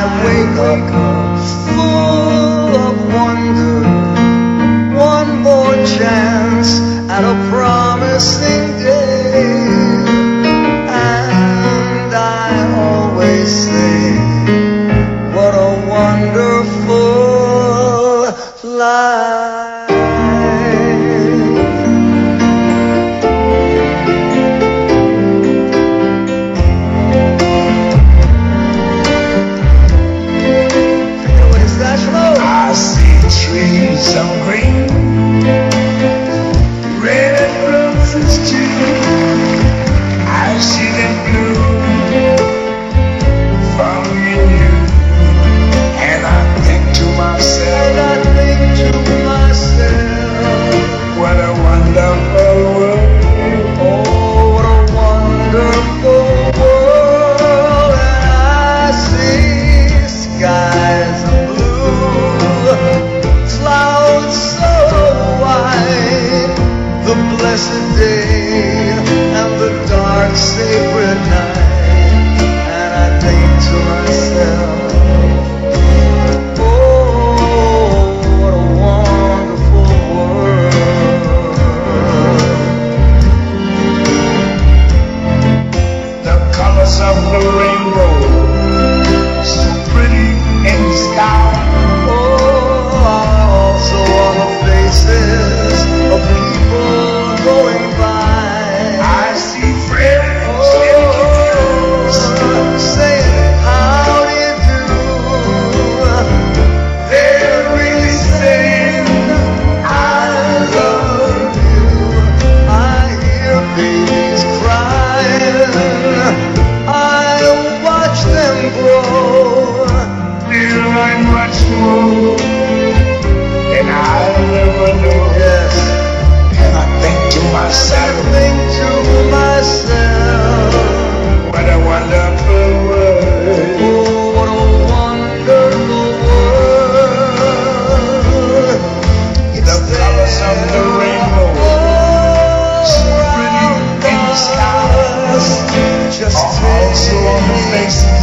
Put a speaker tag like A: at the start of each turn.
A: wake up full of wonder, one more chance at a promising day, and I always say, what a wonderful life.
B: Some green, red roses too. I see them blue from you, and I think to myself, what a wonderful world.
A: Oh, what a wonderful world. And I see skies of blue, clouds so white, the blessed day and the dark sacred night, and I think to myself, oh, what a wonderful world.
B: The colors of the rainbow, so pretty in the sky.
A: Faces of people going by.
B: I see friends
A: saying, how do you do? They're really saying, I love you. I hear babies crying, I watch them grow.
B: They learn much more and I'll never know.
A: Yes.
B: And I think to myself, what a wonderful world.
A: Oh, what a wonderful world.
B: The colors of the rainbow, so pretty in the sky,
A: just
B: are also on the faces